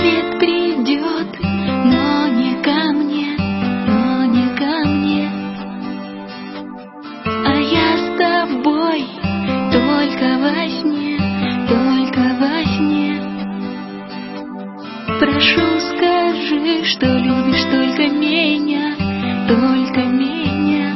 Рассвет придет, но не ко мне, но не ко мне. А я с тобой только во сне, только во сне. Прошу, скажи, что любишь только меня, только меня.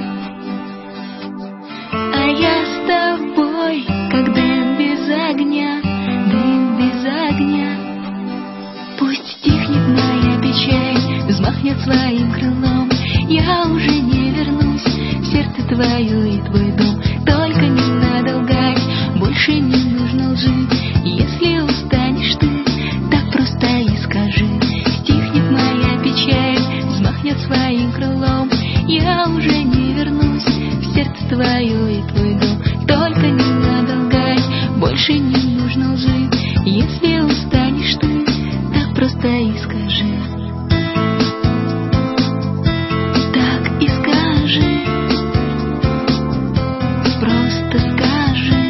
А я с тобой, как дым без огня, дым без огня. Пусть стихнет моя печаль, взмахнет своим крылом, я уже не вернусь в сердце твое и твой дом. Только не надо лгать, больше не нужно лжи. Если устанешь ты, так просто и скажи. Стихнет моя печаль, взмахнет своим крылом, я уже не вернусь в сердце твое и твой дом. Только не надо лгать, больше не нужно лжи. Если устанешь ты, так просто и скажи. Так и скажи, просто скажи.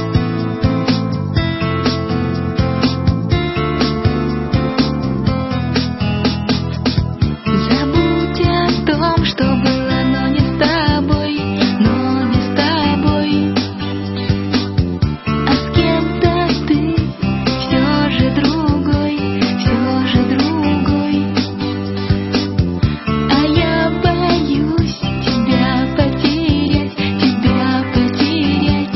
Забудь о том, что было, но не с тобой, но не с тобой. А с кем-то ты все же другой, все же другой. А я боюсь тебя потерять, тебя потерять.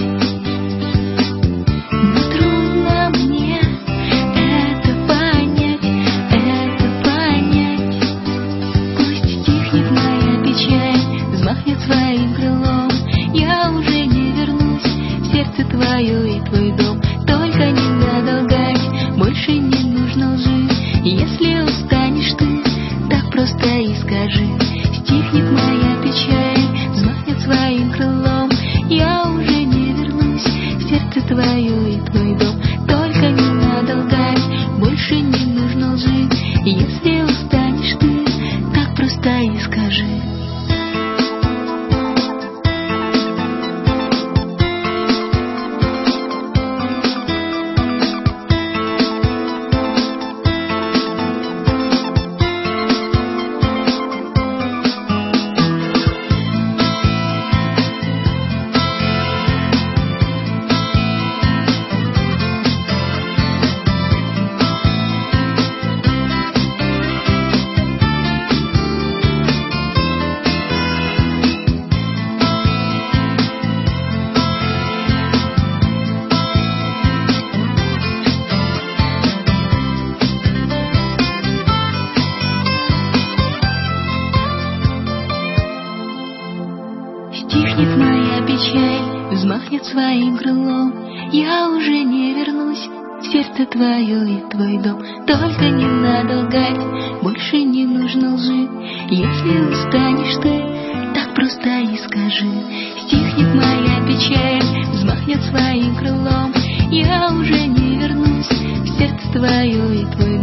Но трудно мне это понять, это понять. Пусть стихнет моя печаль, взмахнет своим крылом, я уже не вернусь в сердце твое и твой дом. Только не надо лгать, больше не нужно лжи. Если устанешь ты, так просто и скажи. Стихнет моя печаль, взмахнет своим крылом, я уже не вернусь в сердце твое и твой дом. Только не надо лгать, больше не нужно лжи. Если устанешь ты, так просто и скажи. Стихнет моя печаль, взмахнет своим крылом, я уже не вернусь в сердце твое и твой дом. Только не надо лгать, больше не нужно лжи. Если устанешь ты, так просто и скажи. Стихнет моя печаль, взмахнет своим крылом, я уже не вернусь в сердце твое и твой дом.